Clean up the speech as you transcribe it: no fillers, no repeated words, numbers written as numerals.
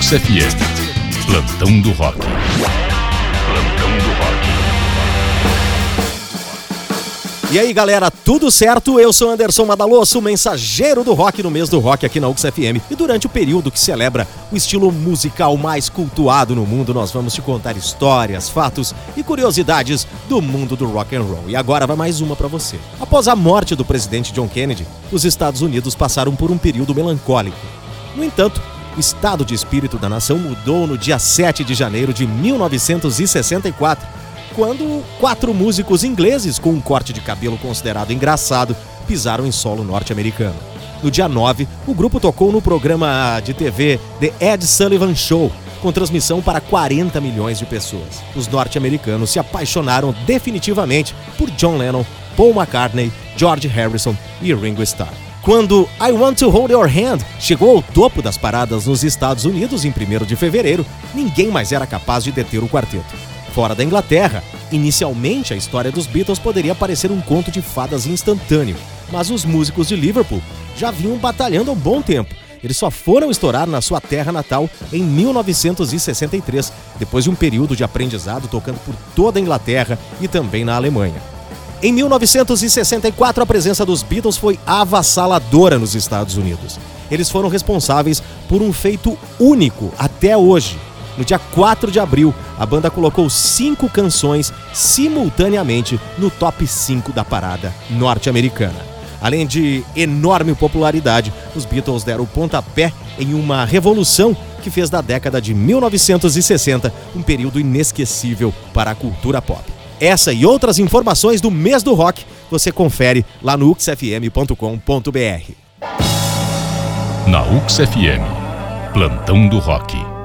UX FM. Plantão do Rock. Plantão do Rock. E aí galera, tudo certo? Eu sou Anderson Madalosso, mensageiro do rock no mês do rock aqui na UX FM. E durante o período que celebra o estilo musical mais cultuado no mundo, nós vamos te contar histórias, fatos e curiosidades do mundo do rock and roll. E agora vai mais uma pra você. Após a morte do presidente John Kennedy, os Estados Unidos passaram por um período melancólico. No entanto, o estado de espírito da nação mudou no dia 7 de janeiro de 1964, quando 4 músicos ingleses com um corte de cabelo considerado engraçado pisaram em solo norte-americano. No dia 9, o grupo tocou no programa de TV The Ed Sullivan Show, com transmissão para 40 milhões de pessoas. Os norte-americanos se apaixonaram definitivamente por John Lennon, Paul McCartney, George Harrison e Ringo Starr. Quando I Want to Hold Your Hand chegou ao topo das paradas nos Estados Unidos em 1º de fevereiro, ninguém mais era capaz de deter o quarteto. Fora da Inglaterra, inicialmente a história dos Beatles poderia parecer um conto de fadas instantâneo, mas os músicos de Liverpool já vinham batalhando há um bom tempo. Eles só foram estourar na sua terra natal em 1963, depois de um período de aprendizado tocando por toda a Inglaterra e também na Alemanha. Em 1964, a presença dos Beatles foi avassaladora nos Estados Unidos. Eles foram responsáveis por um feito único até hoje. No dia 4 de abril, a banda colocou 5 canções simultaneamente no top 5 da parada norte-americana. Além de enorme popularidade, os Beatles deram o pontapé em uma revolução que fez da década de 1960 um período inesquecível para a cultura pop. Essa e outras informações do mês do rock você confere lá no uxfm.com.br. Na UX FM, Plantão do Rock.